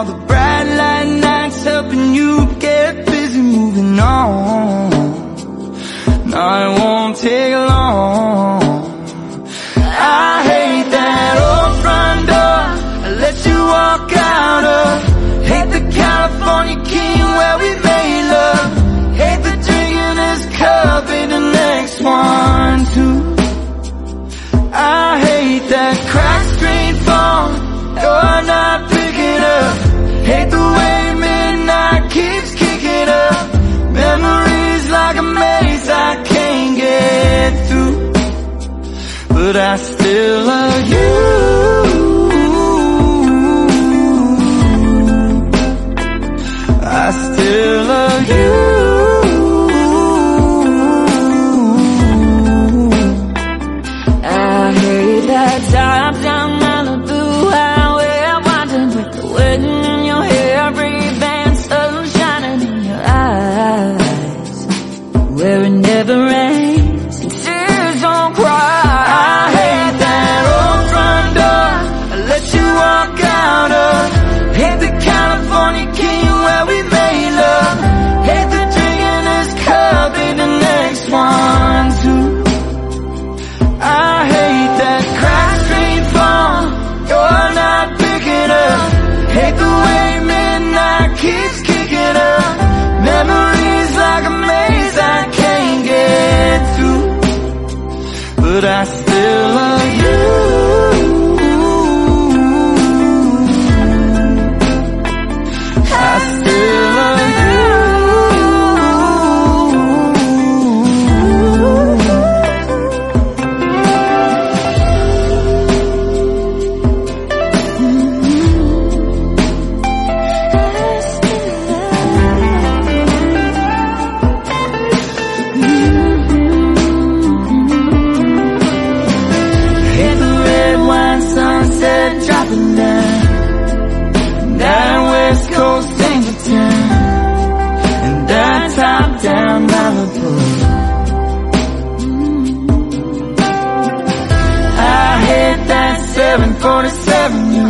all the bright light nights helping you get busy moving on. No, it won't take long. I hate that old front door I let you walk out of. Hate the California King where we made love. Hate the drink in this cup, be the next one too. I hate that cracked screen phone, you're not picking up. Hate the way midnight keeps kicking up. Memories like a maze I can't get through, but I still love you. I still love you. I hate that top down Malibu highway, winding with the wedding in your hair, every band sun shining in your eyes, where it never rains and tears don't cry. I hate that old front door I let you walk out of. Hate the California King where we made love. Hate the drink in this cup, be the next one too. I hate that cracked screen phone, you're not picking up. Hate the way midnight keeps kicking up. Memories like a maze I can't get through, but I still love you. I still love you. Hit the red wine sunset dropping down, that West Coast angel town, and that top down Malibu. I hit that 747